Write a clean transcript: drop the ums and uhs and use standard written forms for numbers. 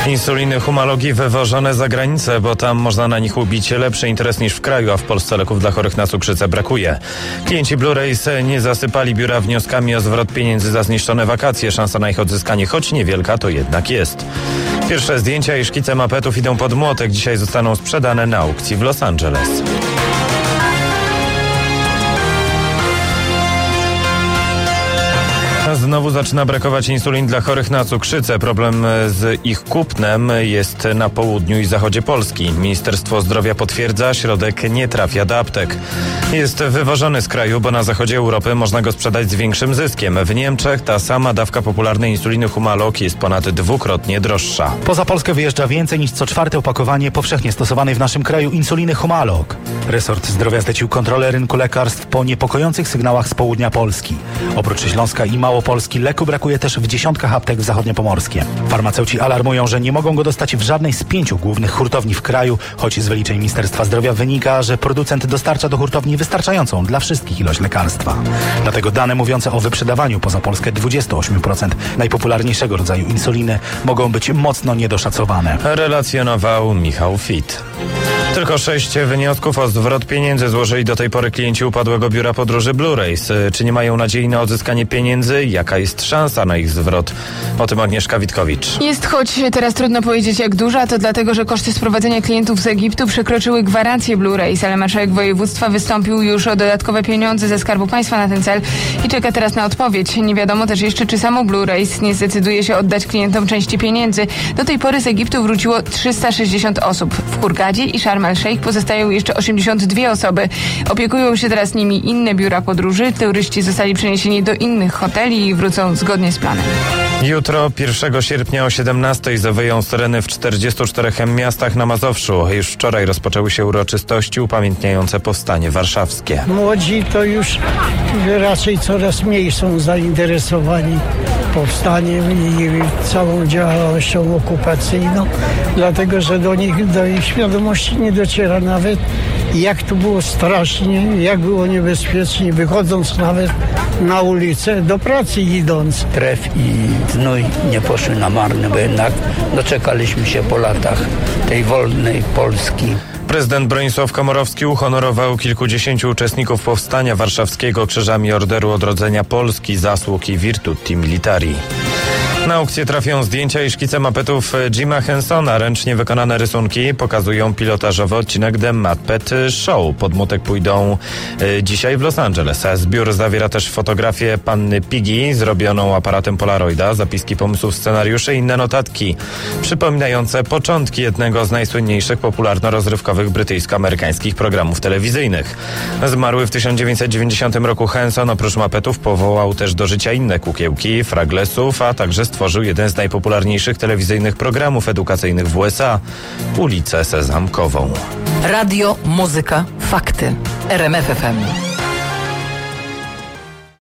Insuliny Humalog wywożone za granicę, bo tam można na nich ubić lepszy interes niż w kraju, a w Polsce leków dla chorych na cukrzycę brakuje. Klienci Blu-rays nie zasypali biura wnioskami o zwrot pieniędzy za zniszczone wakacje. Szansa na ich odzyskanie, choć niewielka, to jednak jest. Pierwsze zdjęcia i szkice mapetów idą pod młotek. Dzisiaj zostaną sprzedane na aukcji w Los Angeles. Znowu zaczyna brakować insulin dla chorych na cukrzycę. Problem z ich kupnem jest na południu i zachodzie Polski. Ministerstwo Zdrowia potwierdza, środek nie trafia do aptek. Jest wywożony z kraju, bo na zachodzie Europy można go sprzedać z większym zyskiem. W Niemczech ta sama dawka popularnej insuliny Humalog jest ponad dwukrotnie droższa. Poza Polskę wyjeżdża więcej niż co czwarte opakowanie powszechnie stosowanej w naszym kraju insuliny Humalog. Resort Zdrowia zlecił kontrolę rynku lekarstw po niepokojących sygnałach z południa Polski. Oprócz Śląska i Małopolski leku brakuje też w dziesiątkach aptek w zachodniopomorskie. Farmaceuci alarmują, że nie mogą go dostać w żadnej z 5 głównych hurtowni w kraju, choć z wyliczeń Ministerstwa Zdrowia wynika, że producent dostarcza do hurtowni wystarczającą dla wszystkich ilość lekarstwa. Dlatego dane mówiące o wyprzedawaniu poza Polskę 28% najpopularniejszego rodzaju insuliny mogą być mocno niedoszacowane. Relacjonował Michał Fit. Tylko 6 wniosków o zwrot pieniędzy złożyli do tej pory klienci upadłego biura podróży Blu-rays. Czy nie mają nadziei na odzyskanie pieniędzy? Jaka jest szansa na ich zwrot? O tym Agnieszka Witkowicz. Jest, choć teraz trudno powiedzieć jak duża, to dlatego, że koszty sprowadzenia klientów z Egiptu przekroczyły gwarancję Blu-rays, ale marszałek województwa wystąpił już o dodatkowe pieniądze ze Skarbu Państwa na ten cel i czeka teraz na odpowiedź. Nie wiadomo też jeszcze, czy samo Blu-rays nie zdecyduje się oddać klientom części pieniędzy. Do tej pory z Egiptu wróciło 360 osób. W Hurgadzie i Sharm el-Sheikh pozostają jeszcze 82 osoby. Opiekują się teraz nimi inne biura podróży. Turyści zostali przeniesieni do innych hoteli i wrócą zgodnie z planem. Jutro, 1 sierpnia o 17:00 zawyją syreny w 44 miastach na Mazowszu. Już wczoraj rozpoczęły się uroczystości upamiętniające powstanie warszawskie. Młodzi to już raczej coraz mniej są zainteresowani powstaniem i całą działalnością okupacyjną, dlatego że do ich świadomości nie dociera nawet, jak to było strasznie, jak było niebezpiecznie, wychodząc nawet na ulicę, do pracy idąc. Krew i znój nie poszły na marne, bo jednak doczekaliśmy się po latach tej wolnej Polski. Prezydent Bronisław Komorowski uhonorował kilkudziesięciu uczestników powstania warszawskiego krzyżami Orderu Odrodzenia Polski, Zasług i Virtuti Militari. Na aukcję trafią zdjęcia i szkice mapetów Jima Hensona. Ręcznie wykonane rysunki pokazują pilotażowy odcinek The Muppet Show. Pod młotek pójdą dzisiaj w Los Angeles. Zbiór zawiera też fotografię panny Piggy zrobioną aparatem Polaroida, zapiski pomysłów, scenariusze i inne notatki przypominające początki jednego z najsłynniejszych popularno-rozrywkowych brytyjsko-amerykańskich programów telewizyjnych. Zmarły w 1990 roku Henson oprócz mapetów powołał też do życia inne kukiełki, Fraglesów, a także stworzył jeden z najpopularniejszych telewizyjnych programów edukacyjnych w USA – Ulicę Sezamkową. Radio, muzyka, fakty. RMF FM.